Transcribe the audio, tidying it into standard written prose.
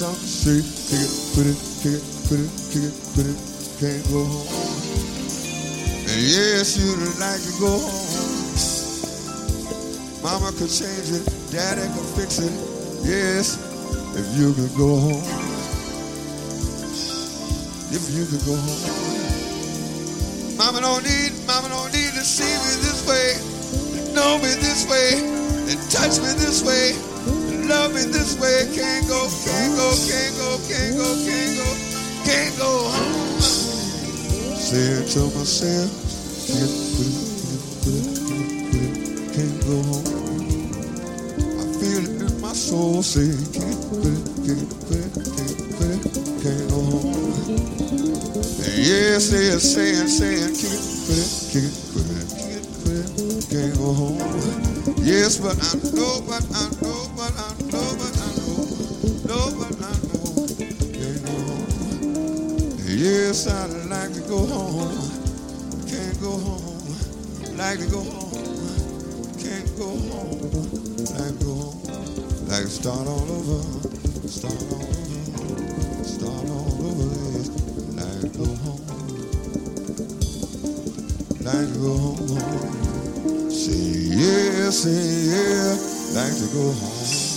Some say, kick it, put it, kick it, put it, kick it, put it, can't go home. And yes, you'd like to go home. Mama could change it, Daddy could fix it. Yes, if you could go home. If you could go home. Mama don't need to see me this way, to know me this way, and touch me this way, and love me this way. Can't go, can't go, can't go, can't go, can't go, can't go home. Saying to myself, can't go home. I feel it in my soul saying, can't go home. Yes, they're saying, kick it, can't go home. Yes, but I know, can't go home. Yes, I'd like to go home, can't go home. Like to go home, can't go home. Like to go home, like to start all over, start all over, start all over. Like to go home, like to go home. Say yeah, like to go home.